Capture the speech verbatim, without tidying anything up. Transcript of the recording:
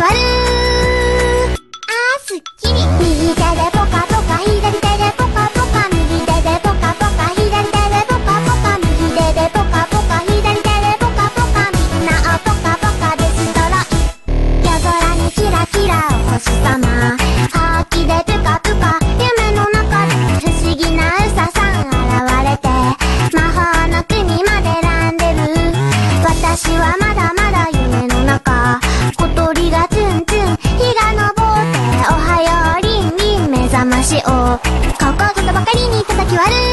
割る。あーすっきり。右手でポカポカ、左手でポカポカ、右手でポカポカ、左手でポカポカ、右手でポカポカ、左手でポカポカ、みんなをポカポカでストロイ。夜空にキラキラお星様、ほうきでプカプカ、夢の中で不思議なウサさん現れて、魔法の国までランデブー。私はまだまだ夢の中、小鳥がツンツン、日が昇っておはようリンリン目覚ましをここぞとばかりに叩き割る。